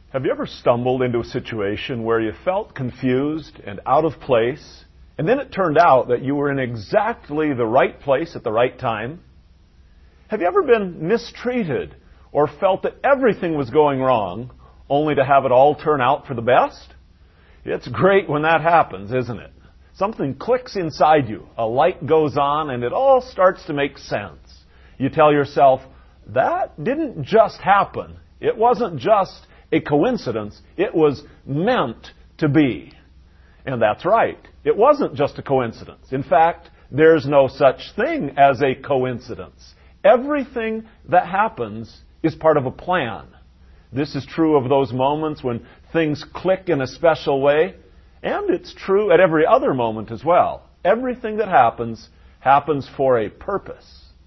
Have you ever stumbled into a situation where you felt confused and out of place, and then it turned out that you were in exactly the right place at the right time? Have you ever been mistreated or felt that everything was going wrong, only to have it all turn out for the best? It's great when that happens, isn't it? Something clicks inside you, a light goes on, and it all starts to make sense. You tell yourself, that didn't just happen. It wasn't just a coincidence. It was meant to be. And that's right. It wasn't just a coincidence. In fact, there's no such thing as a coincidence. Everything that happens is part of a plan. This is true of those moments when things click in a special way, and it's true at every other moment as well. Everything that happens for a purpose.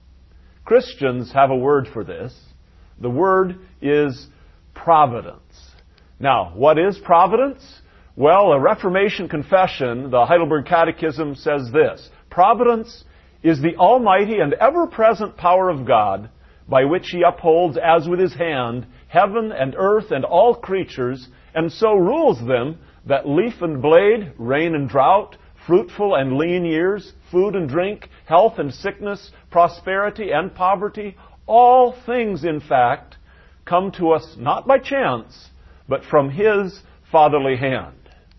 Christians have a word for this. The word is providence. Now, what is providence? Well, a Reformation confession, the Heidelberg Catechism, says this: providence is the almighty and ever-present power of God, by which He upholds as with His hand heaven and earth and all creatures, and so rules them that leaf and blade, rain and drought, fruitful and lean years, food and drink, health and sickness, prosperity and poverty, all things, in fact, come to us not by chance, but from His fatherly hand.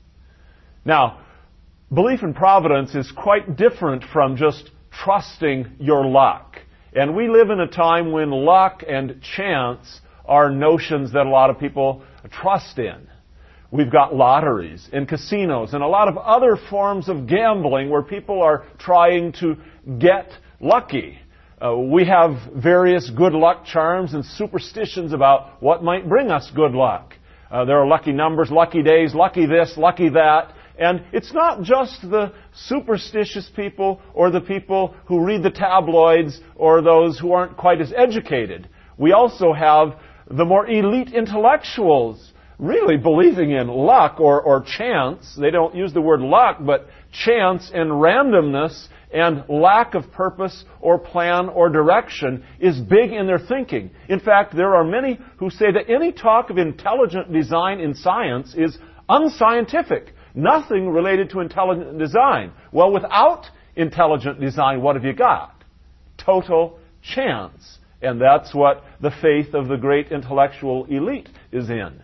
Now, belief in providence is quite different from just trusting your luck. And we live in a time when luck and chance are notions that a lot of people trust in. We've got lotteries and casinos and a lot of other forms of gambling where people are trying to get lucky. We have various good luck charms and superstitions about what might bring us good luck. There are lucky numbers, lucky days, lucky this, lucky that. And it's not just the superstitious people or the people who read the tabloids or those who aren't quite as educated. We also have the more elite intellectuals really believing in luck or chance. They don't use the word luck, but chance and randomness and lack of purpose or plan or direction is big in their thinking. In fact, there are many who say that any talk of intelligent design in science is unscientific. Nothing related to intelligent design. Well, without intelligent design, what have you got? Total chance. And that's what the faith of the great intellectual elite is in.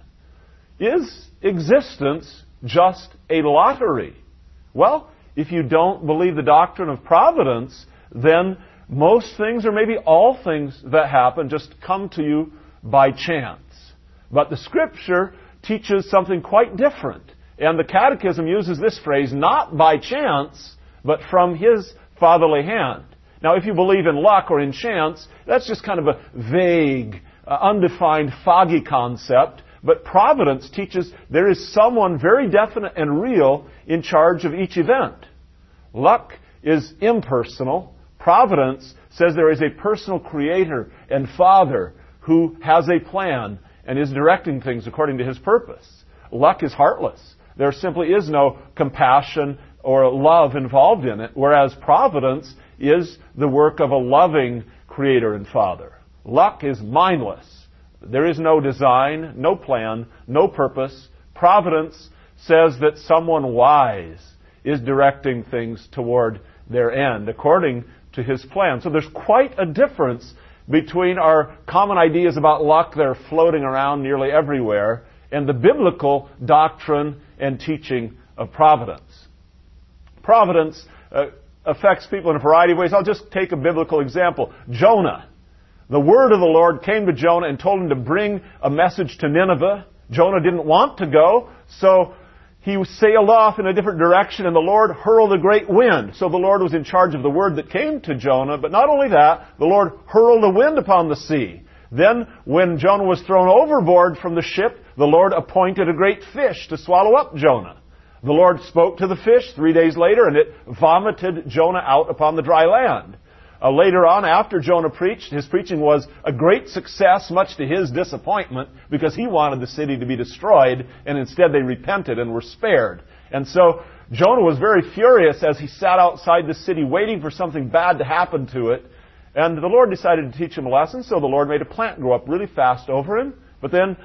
Is existence just a lottery? Well, if you don't believe the doctrine of providence, then most things, or maybe all things that happen, just come to you by chance. But the Scripture teaches something quite different. And the Catechism uses this phrase, not by chance, but from His fatherly hand. Now, if you believe in luck or in chance, that's just kind of a vague, undefined, foggy concept. But providence teaches there is someone very definite and real in charge of each event. Luck is impersonal. Providence says there is a personal creator and father who has a plan and is directing things according to His purpose. Luck is heartless. There simply is no compassion or love involved in it, whereas providence is the work of a loving creator and father. Luck is mindless. There is no design, no plan, no purpose. Providence says that someone wise is directing things toward their end according to His plan. So there's quite a difference between our common ideas about luck that are floating around nearly everywhere and the biblical doctrine and teaching of providence. Providence affects people in a variety of ways. I'll just take a biblical example. Jonah. The word of the Lord came to Jonah and told him to bring a message to Nineveh. Jonah didn't want to go, so he sailed off in a different direction, and the Lord hurled a great wind. So the Lord was in charge of the word that came to Jonah, but not only that, the Lord hurled a wind upon the sea. Then, when Jonah was thrown overboard from the ship, the Lord appointed a great fish to swallow up Jonah. The Lord spoke to the fish 3 days later, and it vomited Jonah out upon the dry land. Later on, after Jonah preached, his preaching was a great success, much to his disappointment, because he wanted the city to be destroyed, and instead they repented and were spared. And so Jonah was very furious as he sat outside the city waiting for something bad to happen to it. And the Lord decided to teach him a lesson, so the Lord made a plant grow up really fast over him. But then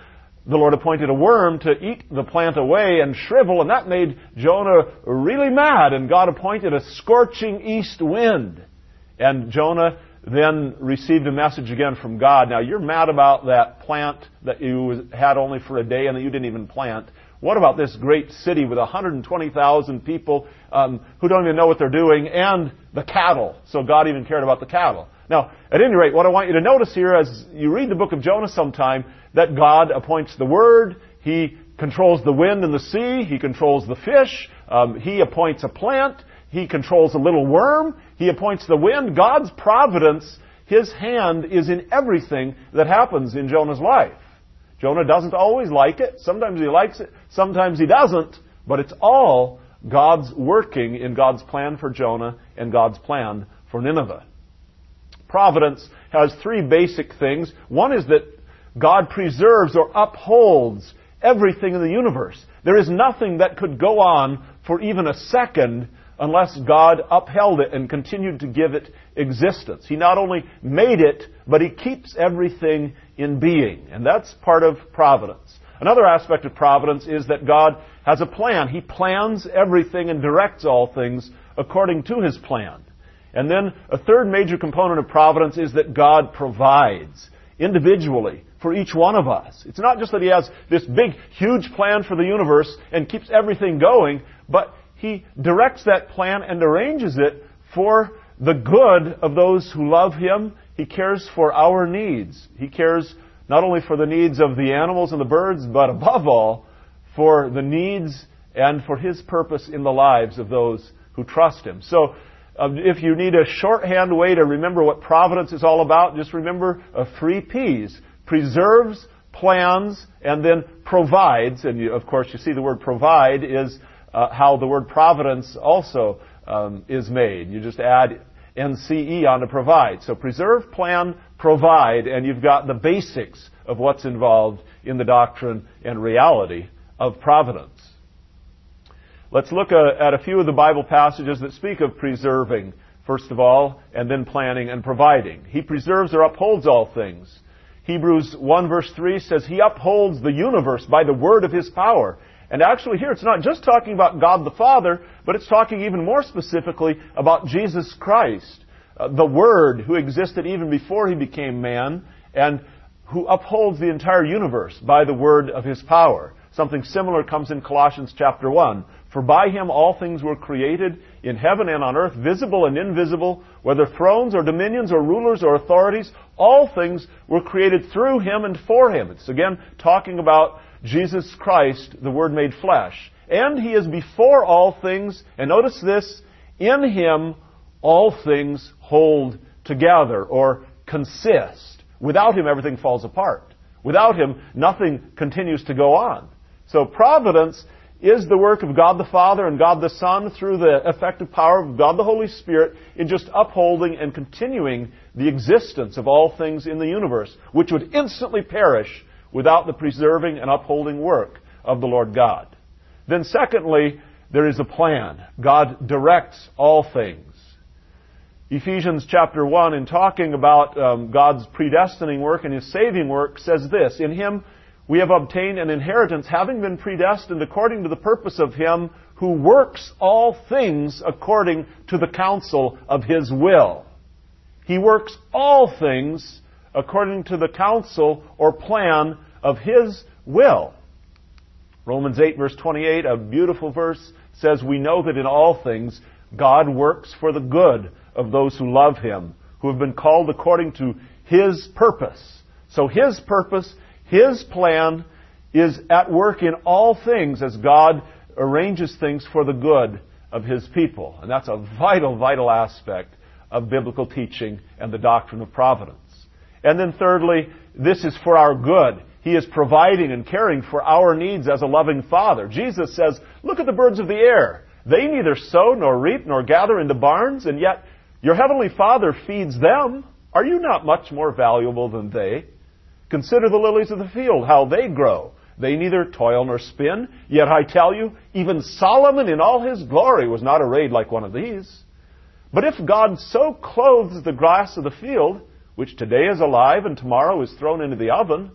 the Lord appointed a worm to eat the plant away and shrivel, and that made Jonah really mad, and God appointed a scorching east wind. And Jonah then received a message again from God. Now, you're mad about that plant that you had only for a day and that you didn't even plant. What about this great city with 120,000 people who don't even know what they're doing, and the cattle? So God even cared about the cattle. Now, at any rate, what I want you to notice here as you read the book of Jonah sometime, that God appoints the word, He controls the wind and the sea, He controls the fish, He appoints a plant, He controls a little worm, He appoints the wind. God's providence, His hand is in everything that happens in Jonah's life. Jonah doesn't always like it. Sometimes he likes it, sometimes he doesn't. But it's all God's working in God's plan for Jonah and God's plan for Nineveh. Providence has three basic things. One is that God preserves or upholds everything in the universe. There is nothing that could go on for even a second unless God upheld it and continued to give it existence. He not only made it, but He keeps everything in being. And that's part of providence. Another aspect of providence is that God has a plan. He plans everything and directs all things according to His plan. And then a third major component of providence is that God provides individually for each one of us. It's not just that He has this big, huge plan for the universe and keeps everything going, but He directs that plan and arranges it for the good of those who love Him. He cares for our needs. He cares not only for the needs of the animals and the birds, but above all, for the needs and for His purpose in the lives of those who trust Him. So, if you need a shorthand way to remember what providence is all about, just remember 3 P's. Preserves, plans, and then provides. And of course, you see the word provide is how the word providence also is made. You just add NCE on to provide. So preserve, plan, provide, and you've got the basics of what's involved in the doctrine and reality of providence. Let's look at a few of the Bible passages that speak of preserving, first of all, and then planning and providing. He preserves or upholds all things. Hebrews 1 verse 3 says, He upholds the universe by the word of His power. And actually here it's not just talking about God the Father, but it's talking even more specifically about Jesus Christ, the Word who existed even before He became man, and who upholds the entire universe by the word of His power. Something similar comes in Colossians chapter 1. For by Him all things were created, in heaven and on earth, visible and invisible, whether thrones or dominions or rulers or authorities, all things were created through Him and for Him. It's again talking about Jesus Christ, the Word made flesh. And He is before all things, and notice this, in Him all things hold together or consist. Without Him everything falls apart. Without Him nothing continues to go on. So providence is the work of God the Father and God the Son through the effective power of God the Holy Spirit in just upholding and continuing the existence of all things in the universe, which would instantly perish without the preserving and upholding work of the Lord God. Then secondly, there is a plan. God directs all things. Ephesians chapter 1, in talking about God's predestining work and His saving work, says this, In Him we have obtained an inheritance, having been predestined according to the purpose of Him who works all things according to the counsel of His will. He works all things according to the counsel or plan of His will. Romans 8 verse 28, a beautiful verse, says, We know that in all things God works for the good of those who love Him, who have been called according to His purpose. So His purpose, His plan is at work in all things as God arranges things for the good of His people. And that's a vital, vital aspect of biblical teaching and the doctrine of providence. And then thirdly, this is for our good. He is providing and caring for our needs as a loving Father. Jesus says, Look at the birds of the air. They neither sow nor reap nor gather into barns, and yet your heavenly Father feeds them. Are you not much more valuable than they? Consider the lilies of the field, how they grow. They neither toil nor spin. Yet I tell you, even Solomon in all his glory was not arrayed like one of these. But if God so clothes the grass of the field, which today is alive and tomorrow is thrown into the oven,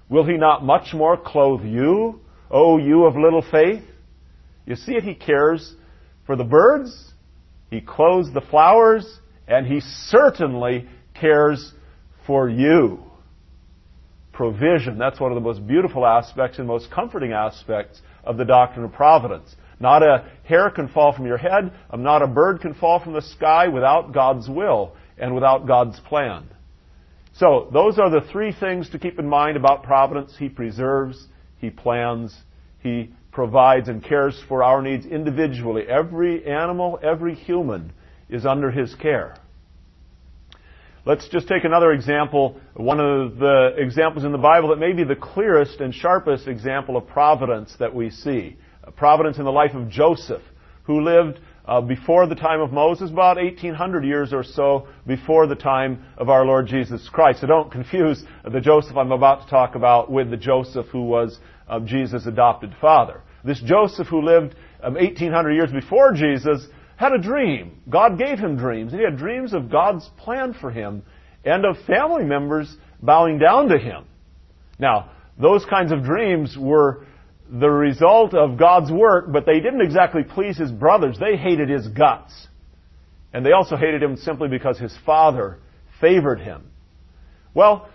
will He not much more clothe you, O you of little faith? You see it, He cares for the birds, He clothes the flowers, and He certainly cares for you. Provision, that's one of the most beautiful aspects and most comforting aspects of the doctrine of providence. Not a hair can fall from your head, not a bird can fall from the sky without God's will and without God's plan. So, those are the three things to keep in mind about providence. He preserves, He plans, He provides and cares for our needs individually. Every animal, every human is under His care. Let's just take another example, one of the examples in the Bible that may be the clearest and sharpest example of providence that we see. Providence in the life of Joseph, who lived before the time of Moses, about 1800 years or so before the time of our Lord Jesus Christ. So don't confuse the Joseph I'm about to talk about with the Joseph who was Jesus' adopted father. This Joseph who lived 1800 years before Jesus had a dream. God gave him dreams. He had dreams of God's plan for him and of family members bowing down to him. Now, those kinds of dreams were the result of God's work, but they didn't exactly please his brothers. They hated his guts. And they also hated him simply because his father favored him. Well,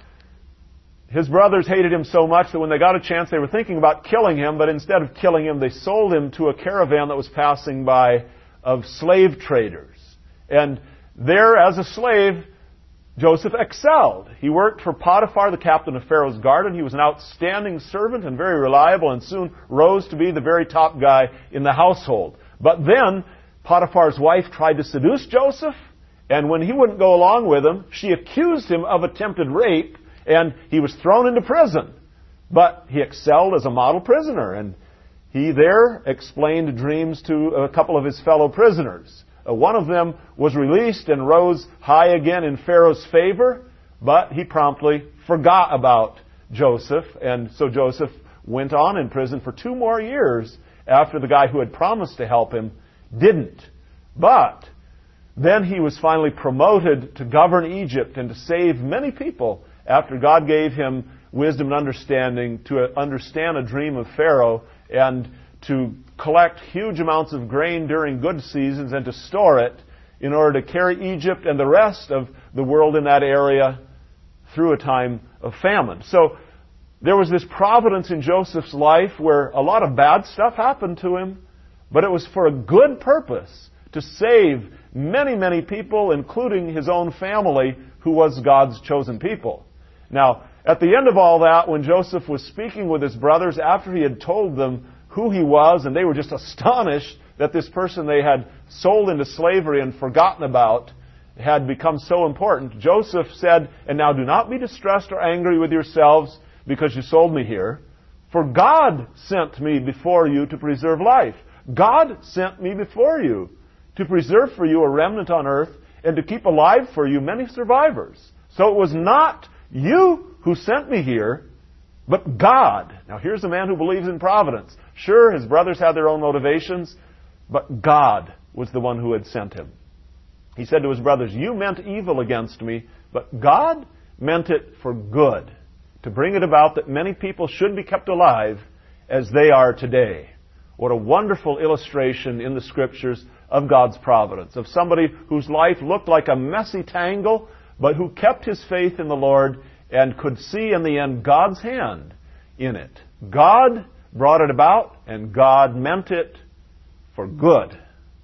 his brothers hated him so much that when they got a chance, they were thinking about killing him, but instead of killing him, they sold him to a caravan that was passing by of slave traders. And there, as a slave, Joseph excelled. He worked for Potiphar, the captain of Pharaoh's garden. He was an outstanding servant and very reliable, and soon rose to be the very top guy in the household. But then, Potiphar's wife tried to seduce Joseph, and when he wouldn't go along with him, she accused him of attempted rape, and he was thrown into prison. But he excelled as a model prisoner, and he there explained dreams to a couple of his fellow prisoners. One of them was released and rose high again in Pharaoh's favor, but he promptly forgot about Joseph, and so Joseph went on in prison for 2 more years after the guy who had promised to help him didn't. But then he was finally promoted to govern Egypt and to save many people after God gave him wisdom and understanding to understand a dream of Pharaoh and to collect huge amounts of grain during good seasons and to store it in order to carry Egypt and the rest of the world in that area through a time of famine. So there was this providence in Joseph's life where a lot of bad stuff happened to him, but it was for a good purpose, to save many, many people, including his own family, who was God's chosen people. Now, at the end of all that, when Joseph was speaking with his brothers, after he had told them who he was, and they were just astonished that this person they had sold into slavery and forgotten about had become so important, Joseph said, "And now do not be distressed or angry with yourselves because you sold me here, for God sent me before you to preserve life. God sent me before you to preserve for you a remnant on earth and to keep alive for you many survivors. So it was not you who sent me here, but God." Now here's a man who believes in providence. Sure, his brothers had their own motivations, but God was the one who had sent him. He said to his brothers, "You meant evil against me, but God meant it for good, to bring it about that many people should be kept alive as they are today." What a wonderful illustration in the Scriptures of God's providence, of somebody whose life looked like a messy tangle, but who kept his faith in the Lord and could see in the end God's hand in it. God brought it about, and God meant it for good.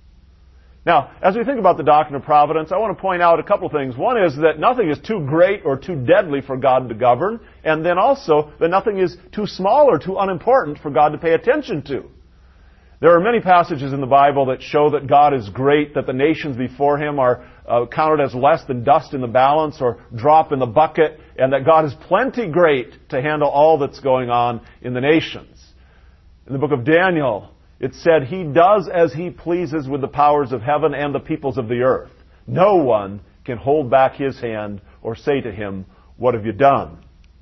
Now, as we think about the doctrine of providence, I want to point out a couple things. One is that nothing is too great or too deadly for God to govern, and then also that nothing is too small or too unimportant for God to pay attention to. There are many passages in the Bible that show that God is great, that the nations before Him are counted as less than dust in the balance or drop in the bucket, and that God is plenty great to handle all that's going on in the nations. In the book of Daniel, it said, "He does as He pleases with the powers of heaven and the peoples of the earth. No one can hold back His hand or say to Him, 'What have you done?'"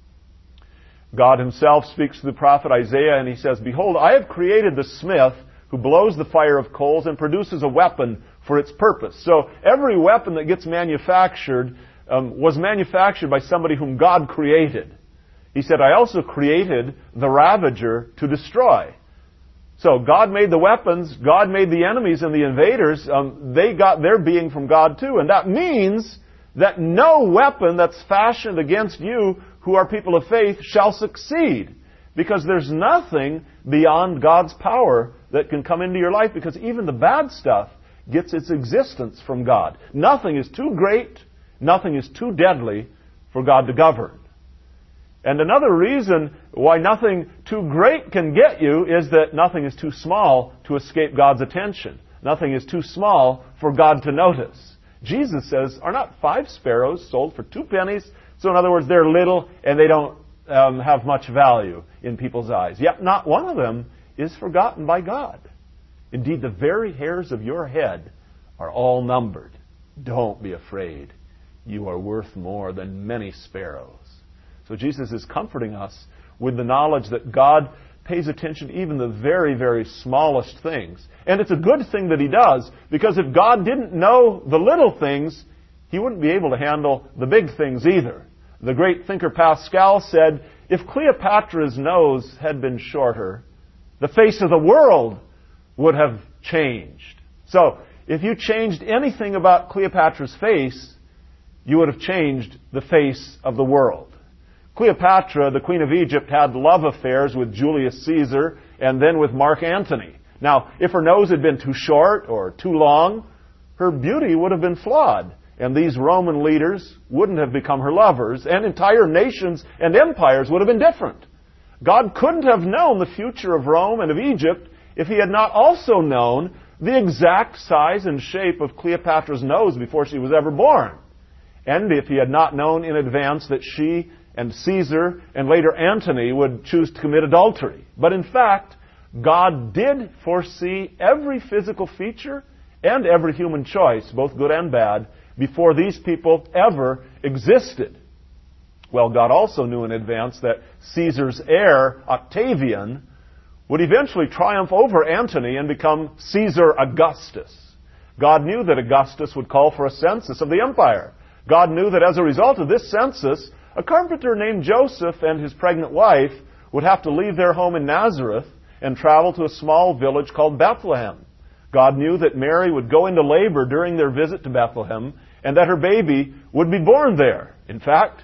God Himself speaks to the prophet Isaiah, and He says, "Behold, I have created the smith who blows the fire of coals and produces a weapon for its purpose." So every weapon that gets manufactured was manufactured by somebody whom God created. He said, I also created the ravager to destroy. So God made the weapons, God made the enemies and the invaders. They got their being from God too. And that means that no weapon that's fashioned against you who are people of faith shall succeed. Because there's nothing beyond God's power that can come into your life, because even the bad stuff gets its existence from God. Nothing is too great, nothing is too deadly for God to govern. And another reason why nothing too great can get you is that nothing is too small to escape God's attention. Nothing is too small for God to notice. Jesus says, are not 5 sparrows sold for 2 pennies? So in other words, they're little and they don't have much value in people's eyes. Yet not one of them is forgotten by God. Indeed, the very hairs of your head are all numbered. Don't be afraid. You are worth more than many sparrows. So Jesus is comforting us with the knowledge that God pays attention to even the very, very smallest things. And it's a good thing that He does, because if God didn't know the little things, He wouldn't be able to handle the big things either. The great thinker Pascal said, if Cleopatra's nose had been shorter, the face of the world would have changed. So, if you changed anything about Cleopatra's face, you would have changed the face of the world. Cleopatra, the Queen of Egypt, had love affairs with Julius Caesar and then with Mark Antony. Now, if her nose had been too short or too long, her beauty would have been flawed, and these Roman leaders wouldn't have become her lovers, and entire nations and empires would have been different. God couldn't have known the future of Rome and of Egypt if He had not also known the exact size and shape of Cleopatra's nose before she was ever born. And if He had not known in advance that she and Caesar and later Antony would choose to commit adultery. But in fact, God did foresee every physical feature and every human choice, both good and bad, before these people ever existed. Well, God also knew in advance that Caesar's heir, Octavian, would eventually triumph over Antony and become Caesar Augustus. God knew that Augustus would call for a census of the empire. God knew that as a result of this census, a carpenter named Joseph and his pregnant wife would have to leave their home in Nazareth and travel to a small village called Bethlehem. God knew that Mary would go into labor during their visit to Bethlehem and that her baby would be born there. In fact,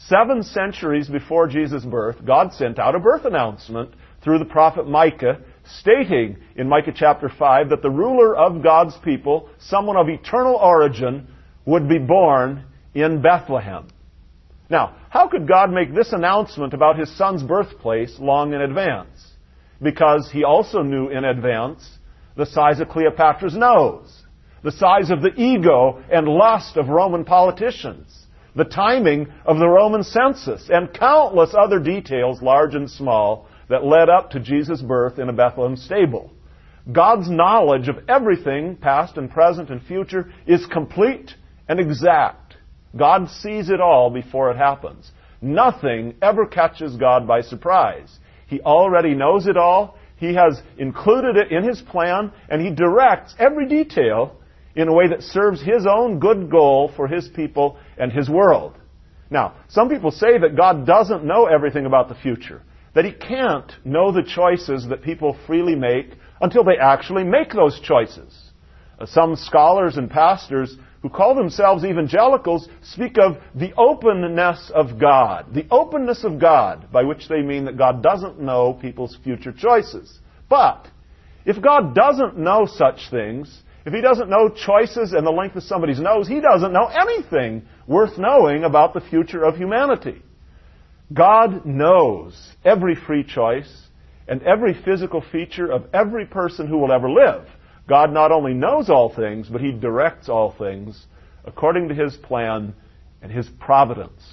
7 centuries before Jesus' birth, God sent out a birth announcement through the prophet Micah, stating in Micah chapter 5 that the ruler of God's people, someone of eternal origin, would be born in Bethlehem. Now, how could God make this announcement about His Son's birthplace long in advance? Because He also knew in advance the size of Cleopatra's nose, the size of the ego and lust of Roman politicians, the timing of the Roman census, and countless other details, large and small, that led up to Jesus' birth in a Bethlehem stable. God's knowledge of everything, past and present and future, is complete and exact. God sees it all before it happens. Nothing ever catches God by surprise. He already knows it all. He has included it in His plan, and He directs every detail in a way that serves His own good goal for His people and His world. Now, some people say that God doesn't know everything about the future, that He can't know the choices that people freely make until they actually make those choices. Some scholars and pastors who call themselves evangelicals speak of the openness of God. The openness of God, by which they mean that God doesn't know people's future choices. But if God doesn't know such things, if He doesn't know choices and the length of somebody's nose, He doesn't know anything worth knowing about the future of humanity. God knows every free choice and every physical feature of every person who will ever live. God not only knows all things, but He directs all things according to His plan and His providence.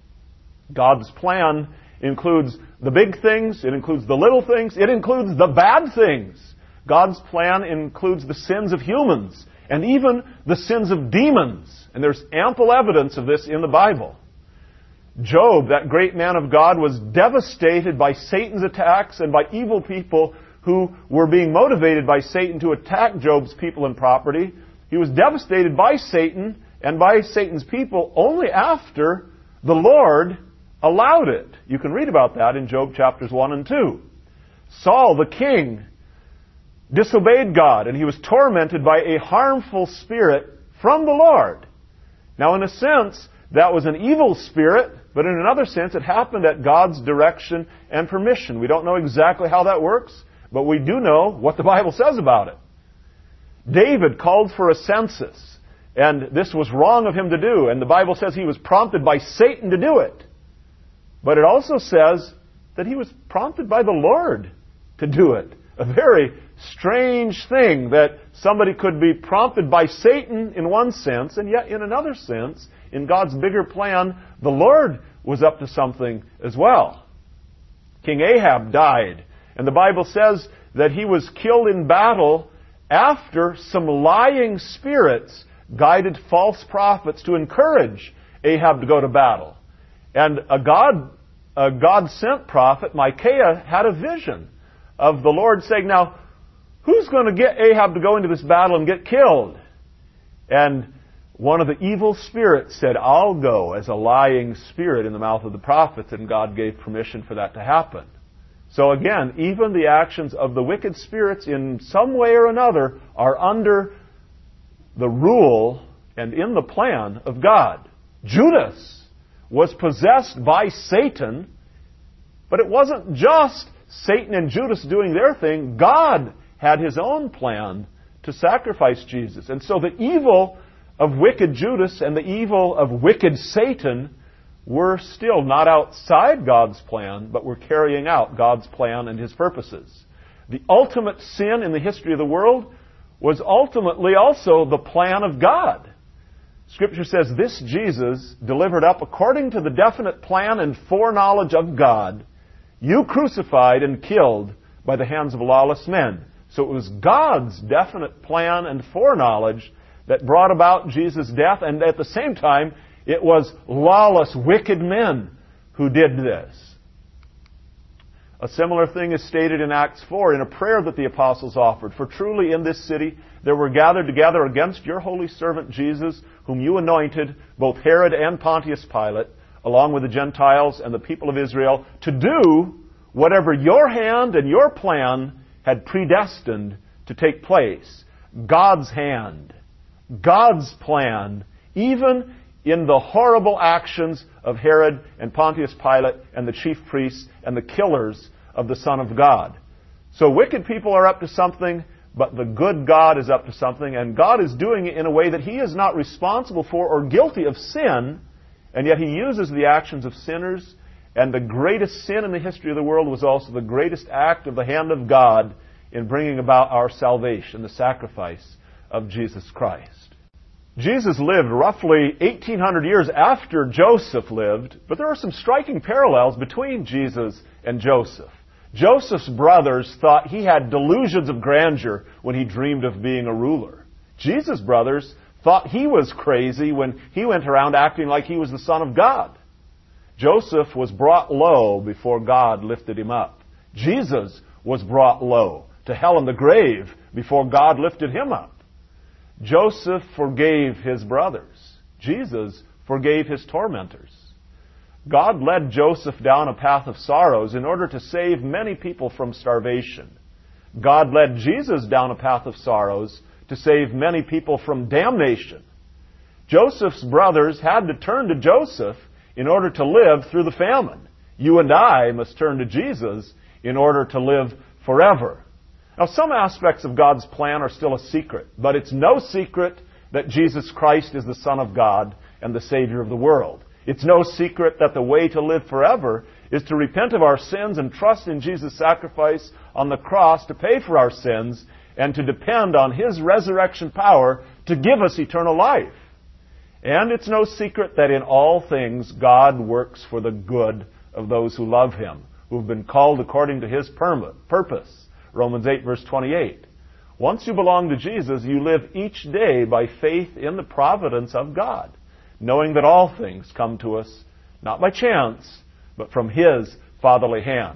God's plan includes the big things, it includes the little things, it includes the bad things. God's plan includes the sins of humans and even the sins of demons. And there's ample evidence of this in the Bible. Job, that great man of God, was devastated by Satan's attacks and by evil people who were being motivated by Satan to attack Job's people and property. He was devastated by Satan and by Satan's people only after the Lord allowed it. You can read about that in Job chapters 1 and 2. Saul, the king, disobeyed God, and he was tormented by a harmful spirit from the Lord. Now, in a sense, that was an evil spirit, but in another sense, it happened at God's direction and permission. We don't know exactly how that works, but we do know what the Bible says about it. David called for a census, and this was wrong of him to do, and the Bible says he was prompted by Satan to do it. But it also says that he was prompted by the Lord to do it. A very strange thing that somebody could be prompted by Satan in one sense, and yet in another sense, in God's bigger plan, the Lord was up to something as well. King Ahab died, and the Bible says that he was killed in battle after some lying spirits guided false prophets to encourage Ahab to go to battle. And a God-sent prophet, Micaiah, had a vision of the Lord saying, now, who's going to get Ahab to go into this battle and get killed? And one of the evil spirits said, I'll go, as a lying spirit in the mouth of the prophets, and God gave permission for that to happen. So again, even the actions of the wicked spirits in some way or another are under the rule and in the plan of God. Judas was possessed by Satan, but it wasn't just Satan and Judas doing their thing. God had His own plan to sacrifice Jesus. And so the evil of wicked Judas and the evil of wicked Satan were still not outside God's plan, but were carrying out God's plan and His purposes. The ultimate sin in the history of the world was ultimately also the plan of God. Scripture says this Jesus, delivered up according to the definite plan and foreknowledge of God, you crucified and killed by the hands of lawless men. So it was God's definite plan and foreknowledge that brought about Jesus' death, and at the same time, it was lawless, wicked men who did this. A similar thing is stated in Acts 4 in a prayer that the apostles offered. For truly in this city there were gathered together against your holy servant Jesus, whom you anointed, both Herod and Pontius Pilate, along with the Gentiles and the people of Israel, to do whatever your hand and your plan had predestined to take place. God's hand, God's plan, even in the horrible actions of Herod and Pontius Pilate and the chief priests and the killers of the Son of God. So wicked people are up to something, but the good God is up to something, and God is doing it in a way that He is not responsible for or guilty of sin, and yet He uses the actions of sinners, and the greatest sin in the history of the world was also the greatest act of the hand of God in bringing about our salvation, the sacrifice of Jesus Christ. Jesus lived roughly 1,800 years after Joseph lived, but there are some striking parallels between Jesus and Joseph. Joseph's brothers thought he had delusions of grandeur when he dreamed of being a ruler. Jesus' brothers thought he was crazy when he went around acting like he was the Son of God. Joseph was brought low before God lifted him up. Jesus was brought low to hell and the grave before God lifted him up. Joseph forgave his brothers. Jesus forgave his tormentors. God led Joseph down a path of sorrows in order to save many people from starvation. God led Jesus down a path of sorrows to save many people from damnation. Joseph's brothers had to turn to Joseph in order to live through the famine. You and I must turn to Jesus in order to live forever. Now, some aspects of God's plan are still a secret, but it's no secret that Jesus Christ is the Son of God and the Savior of the world. It's no secret that the way to live forever is to repent of our sins and trust in Jesus' sacrifice on the cross to pay for our sins and to depend on His resurrection power to give us eternal life. And it's no secret that in all things God works for the good of those who love Him, who have been called according to His purpose. Romans 8, verse 28. Once you belong to Jesus, you live each day by faith in the providence of God, knowing that all things come to us not by chance, but from His fatherly hand.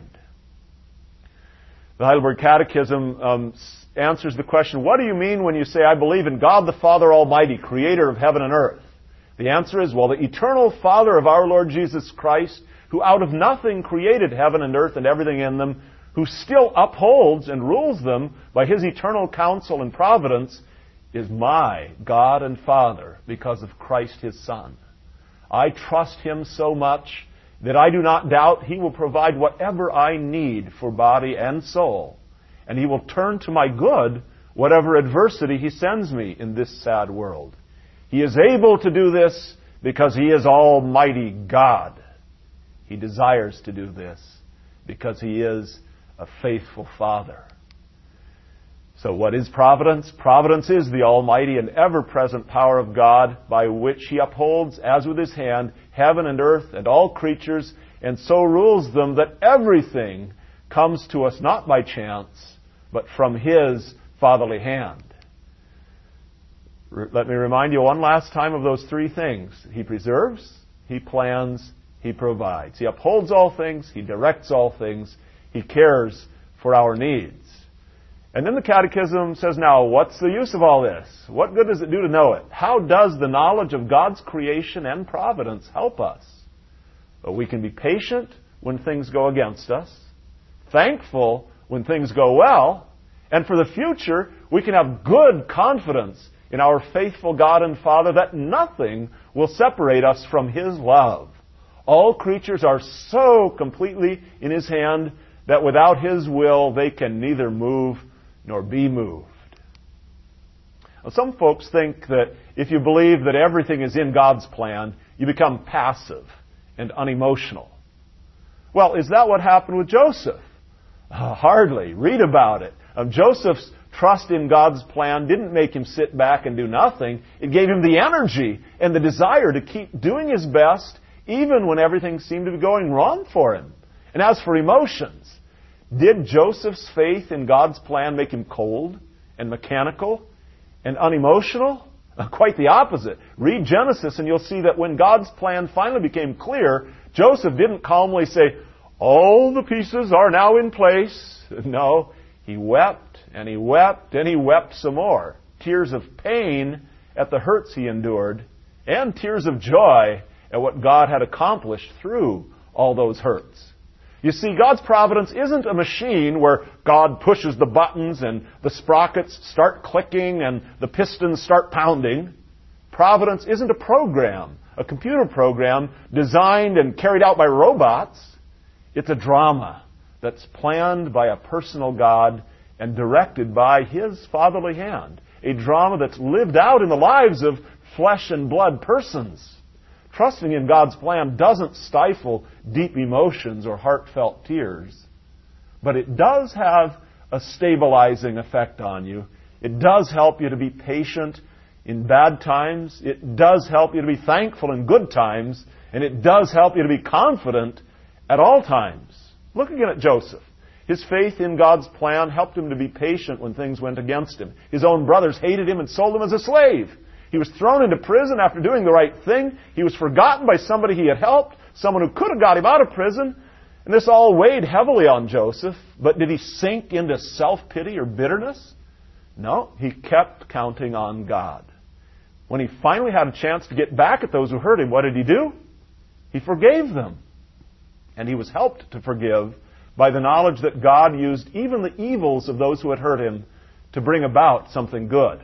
The Heidelberg Catechism answers the question, what do you mean when you say, I believe in God the Father Almighty, creator of heaven and earth? The answer is, well, the eternal Father of our Lord Jesus Christ who out of nothing created heaven and earth and everything in them, who still upholds and rules them by His eternal counsel and providence, is my God and Father because of Christ His Son. I trust Him so much that I do not doubt He will provide whatever I need for body and soul, and He will turn to my good whatever adversity He sends me in this sad world. He is able to do this because He is Almighty God. He desires to do this because He is a faithful Father. So what is providence? Providence is the almighty and ever-present power of God by which He upholds, as with His hand, heaven and earth and all creatures, and so rules them that everything comes to us not by chance, but from His fatherly hand. Let me remind you one last time of those three things. He preserves, He plans, He provides. He upholds all things, He directs all things, He cares for our needs. And then the Catechism says, now, what's the use of all this? What good does it do to know it? How does the knowledge of God's creation and providence help us? Well, we can be patient when things go against us, thankful when things go well, and for the future, we can have good confidence in our faithful God and Father that nothing will separate us from His love. All creatures are so completely in His hand that without His will, they can neither move nor be moved. Now, some folks think that if you believe that everything is in God's plan, you become passive and unemotional. Well, is that what happened with Joseph? Hardly. Read about it. Joseph's trust in God's plan didn't make him sit back and do nothing. It gave him the energy and the desire to keep doing his best even when everything seemed to be going wrong for him. And as for emotions, did Joseph's faith in God's plan make him cold and mechanical and unemotional? Quite the opposite. Read Genesis and you'll see that when God's plan finally became clear, Joseph didn't calmly say, all the pieces are now in place. No, he wept and he wept and he wept some more. Tears of pain at the hurts he endured and tears of joy at what God had accomplished through all those hurts. You see, God's providence isn't a machine where God pushes the buttons and the sprockets start clicking and the pistons start pounding. Providence isn't a program, a computer program designed and carried out by robots. It's a drama that's planned by a personal God and directed by His fatherly hand. A drama that's lived out in the lives of flesh and blood persons. Trusting in God's plan doesn't stifle deep emotions or heartfelt tears, but it does have a stabilizing effect on you. It does help you to be patient in bad times. It does help you to be thankful in good times, and it does help you to be confident at all times. Look again at Joseph. His faith in God's plan helped him to be patient when things went against him. His own brothers hated him and sold him as a slave. He was thrown into prison after doing the right thing. He was forgotten by somebody he had helped, someone who could have got him out of prison. And this all weighed heavily on Joseph. But did he sink into self-pity or bitterness? No, he kept counting on God. When he finally had a chance to get back at those who hurt him, what did he do? He forgave them. And he was helped to forgive by the knowledge that God used even the evils of those who had hurt him to bring about something good.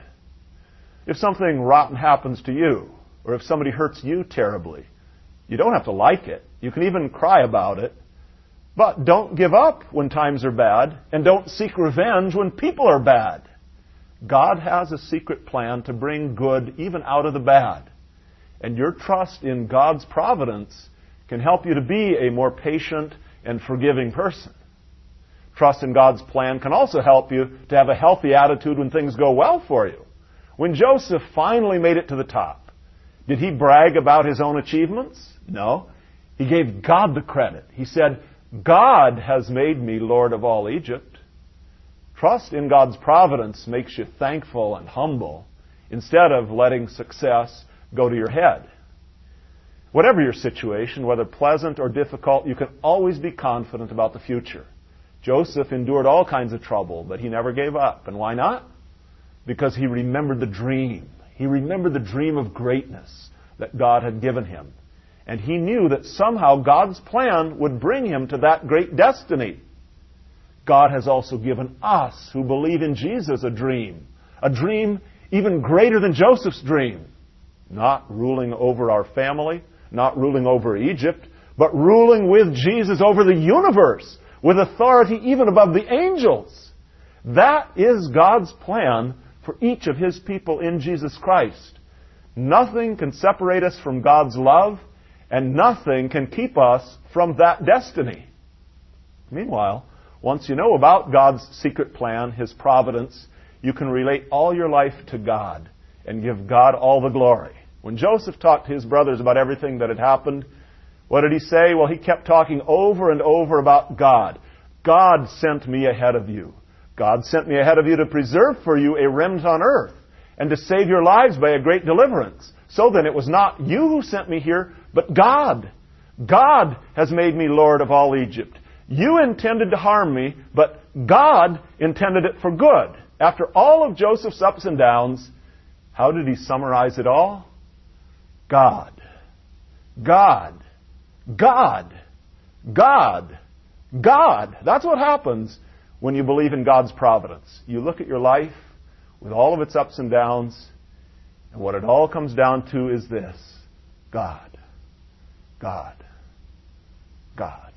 If something rotten happens to you, or if somebody hurts you terribly, you don't have to like it. You can even cry about it. But don't give up when times are bad, and don't seek revenge when people are bad. God has a secret plan to bring good even out of the bad. And your trust in God's providence can help you to be a more patient and forgiving person. Trust in God's plan can also help you to have a healthy attitude when things go well for you. When Joseph finally made it to the top, did he brag about his own achievements? No. He gave God the credit. He said, God has made me Lord of all Egypt. Trust in God's providence makes you thankful and humble instead of letting success go to your head. Whatever your situation, whether pleasant or difficult, you can always be confident about the future. Joseph endured all kinds of trouble, but he never gave up. And why not? Because he remembered the dream. He remembered the dream of greatness that God had given him. And he knew that somehow God's plan would bring him to that great destiny. God has also given us, who believe in Jesus, a dream even greater than Joseph's dream. Not ruling over our family, not ruling over Egypt, but ruling with Jesus over the universe, with authority even above the angels. That is God's plan for each of His people in Jesus Christ. Nothing can separate us from God's love, and nothing can keep us from that destiny. Meanwhile, once you know about God's secret plan, His providence, you can relate all your life to God and give God all the glory. When Joseph talked to his brothers about everything that had happened, what did he say? Well, he kept talking over and over about God. God sent me ahead of you. God sent me ahead of you to preserve for you a remnant on earth and to save your lives by a great deliverance. So then it was not you who sent me here, but God. God has made me Lord of all Egypt. You intended to harm me, but God intended it for good. After all of Joseph's ups and downs, how did he summarize it all? God. God. God. God. God. That's what happens when you believe in God's providence. You look at your life with all of its ups and downs, and what it all comes down to is this: God. God. God.